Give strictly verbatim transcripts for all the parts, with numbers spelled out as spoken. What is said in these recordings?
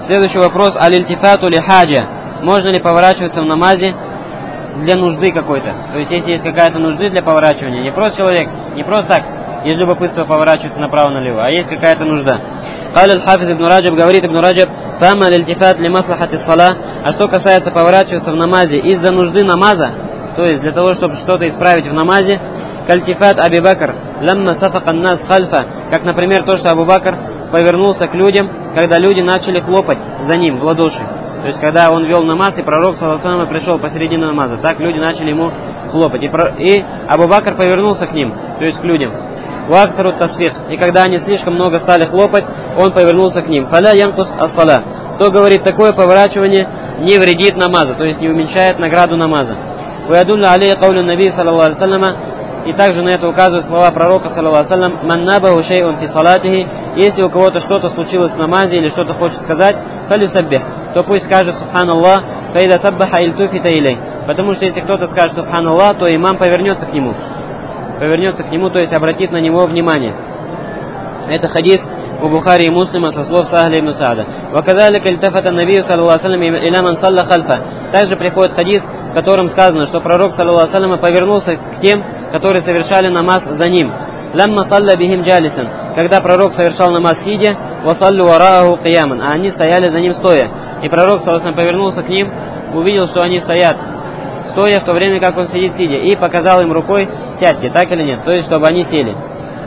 Следующий вопрос. Аль-ильтифату ли хаджа. Можно ли поворачиваться в намазе для нужды какой-то? То есть, если есть какая-то нужда для поворачивания, не просто человек, не просто так, из любопытства поворачивается направо-налево, а есть какая-то нужда. Каля аль-Хафиз ибн Раджаб, говорит ибн Раджаб, фама аль-ильтифат ли маслахати ссала. А что касается поворачиваться в намазе из-за нужды намаза, то есть для того, чтобы что-то исправить в намазе, кальтифат Аби Бакр, ламма сафака нас хальфа, как, например, то, что Абу Бакр повернулся к людям, когда люди начали хлопать за ним в ладоши. То есть, когда он вел намаз, и пророк, саллаллаху алейхи ва саллям, пришел посередине намаза, так люди начали ему хлопать. И, про... и Абу Бакр повернулся к ним, то есть к людям. Ваксару тасфих. И когда они слишком много стали хлопать, он повернулся к ним. Фаля янкус ас-сала. То, говорит, такое поворачивание не вредит намаза, то есть не уменьшает награду намаза. Ваядулля алейhi каулю наби, саллаллаху алейхи ва саллям. И также на это указывают слова пророка, саллаллаху алейхи ва саллям, «Ман набаху шей'ун фи салатихи». Если у кого-то что-то случилось в намазе или что-то хочет сказать, фалюсаббих, то пусть скажет «Субханаллах», «Фаида саббаха ильтуфита илей». Потому что если кто-то скажет «Субханаллах», то имам повернется к нему. Повернется к нему, то есть обратит на него внимание. Это хадис у Бухари и Муслима со слов Сахля ибн Саада. «Ваказалика ильтафата набию, саллаллаху алейхи ва саллям, иля ман салла хальфа». Также приходит хадис, в котором сказано, что пророк, саллаллаху алейхи ва саллям, повернулся к тем, которые совершали намаз за ним. «Ламма салла бихим джалисан». Когда пророк совершал намаз сидя, «Васаллю варааху кияман», а они стояли за ним стоя. И пророк, саллаллаху алейхи ва саллям, повернулся к ним, увидел, что они стоят стоя, в то время как он сидит сидя, и показал им рукой: сядьте, так или нет, то есть чтобы они сели.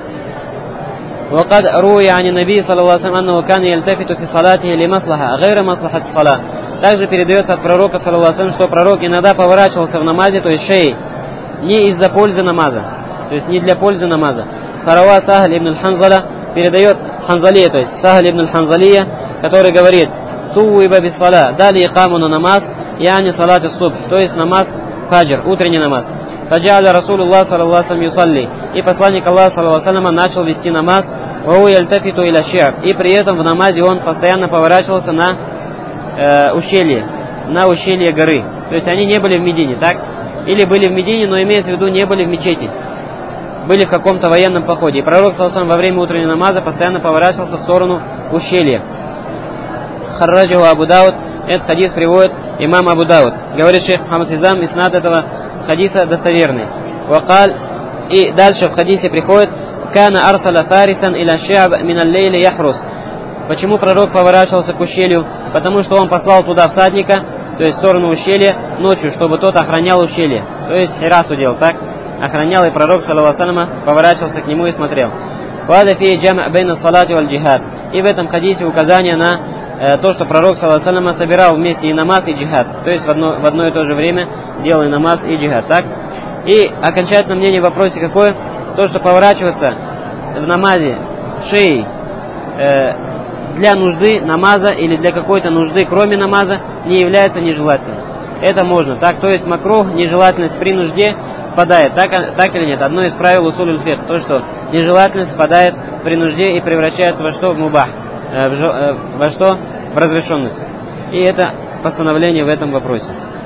وقد روي عن النبي صلى الله عليه وسلم أنه كان يلتفت في صلاته لمصلحة غير مصلحة الصلاة. Также передается от пророка, саллаллаху алейхи ва саллям, что пророк иногда поворачивался в намазе, то есть шеей, не из-за пользы намаза, то есть не для пользы намаза. Харава Сахаль ибн аль-Ханзаля передает Ханзалия, то есть Сахаль ибн аль-Ханзалия, который говорит: «Сууиба бис сала», дали икаму на намаз, яни салат субх, то есть намаз фаджр, утренний намаз. Фаджа'аля Расулуллах саллаллаху алейхи ва саллям юсалли, и посланник Аллаха саллаллаху алейхи ва саллям начал вести намаз, ва хуа ялтафиту иля ши'аб, и при этом в намазе он постоянно поворачивался на э, ущелье, на ущелье горы. То есть они не были в Медине, так? Или были в Медине, но имеется в виду, не были в мечети, были в каком-то военном походе. И пророк саллаллаху алейхи ва саллям во время утреннего намаза постоянно поворачивался в сторону ущелья. Харраджаху Абу Дауд, этот хадис приводит имам Абу Дауд. Говорит шейх Мухаммад Изам, иснад этого хадиса достоверный. Вакаль, и дальше в хадисе приходит: «Кана арсаля фарисан иля ши'аб мин аль-лейли яхрус». Почему пророк поворачивался к ущелью? Потому что он послал туда всадника, то есть в сторону ущелья, ночью, чтобы тот охранял ущелье. То есть хирасу делал, так? Охранял, и пророк, саллаллаху алейхи ва саллям, поворачивался к нему и смотрел. «Вада фи джама' бейна салати валь джихад». И в этом хадисе указание на э, то, что пророк, саллаллаху алейхи ва саллям, собирал вместе и намаз, и джихад. То есть в одно, в одно и то же время делал и намаз, и джихад, так? И окончательное мнение в вопросе какое? То, что поворачиваться в намазе шеей э, для нужды намаза или для какой-то нужды, кроме намаза, не является нежелательным. Это можно, так? То есть макрух, нежелательность при нужде спадает, так, так или нет? Одно из правил усуль фикх, то, что нежелательность спадает при нужде и превращается во что? В мубах, э, в, э, во что? В разрешенность. И это постановление в этом вопросе.